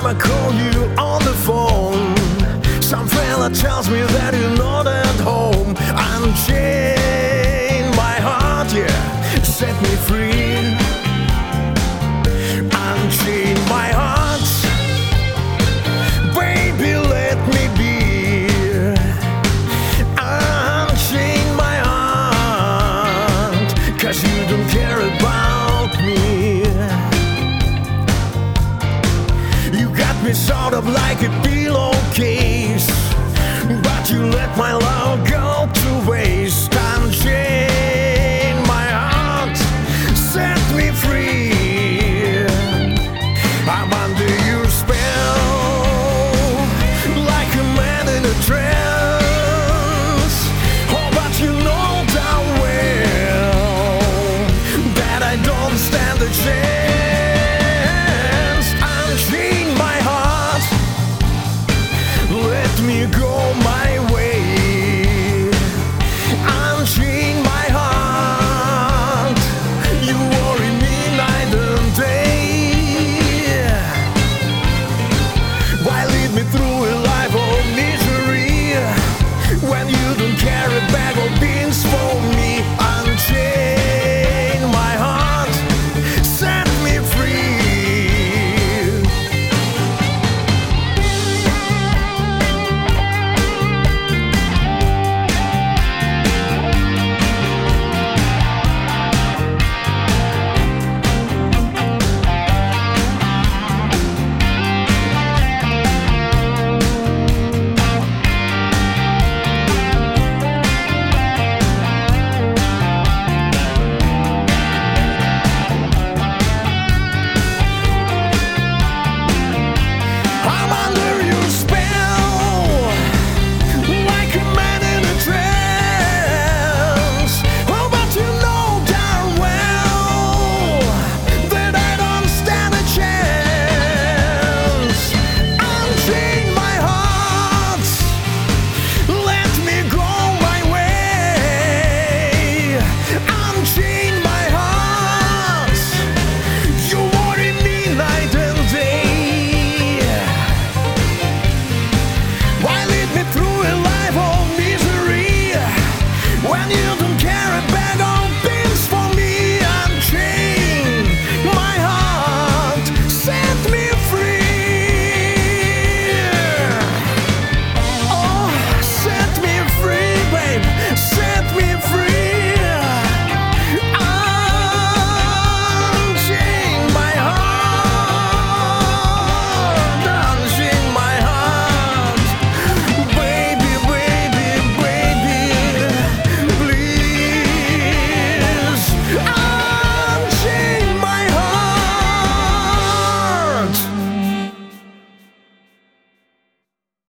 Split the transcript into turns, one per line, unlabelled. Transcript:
I call you on the phone, some fella tells me that you're not at home. Unchain my heart, yeah, set me free. Unchain my heart, baby, let me be. Unchain my heart, 'cause you don't care about me. You got me sort of like a pillowcase, but you let my love go to waste. Unchain